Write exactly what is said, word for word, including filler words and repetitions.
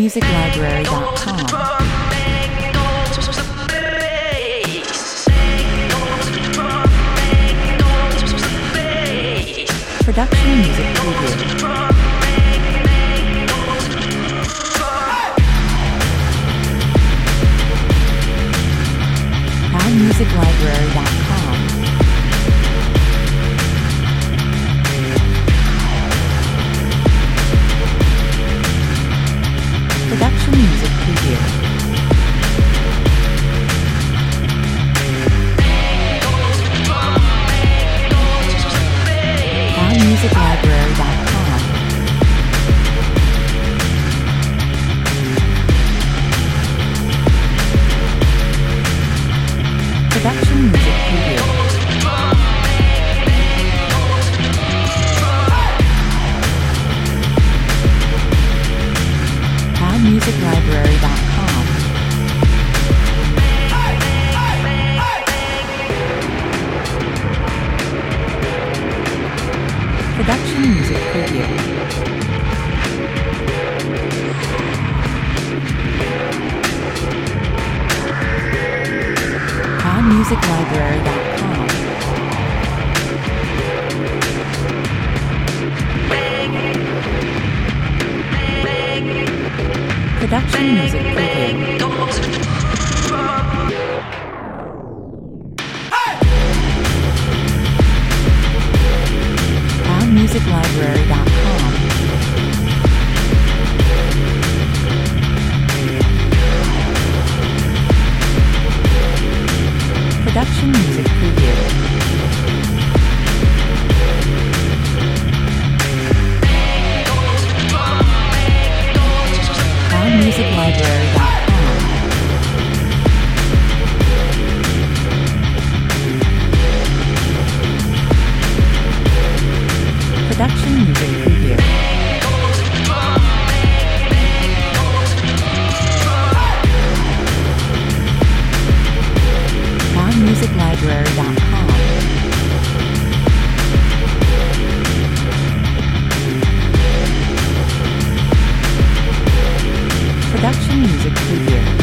music library dot com. Production music preview. music library dot com. Production music preview. music library dot com. Production music preview. music library dot com. Production music preview. music library dot com. Production music preview. music library dot com. Production music preview. music library dot com. Production music preview. music library dot com. Production music preview.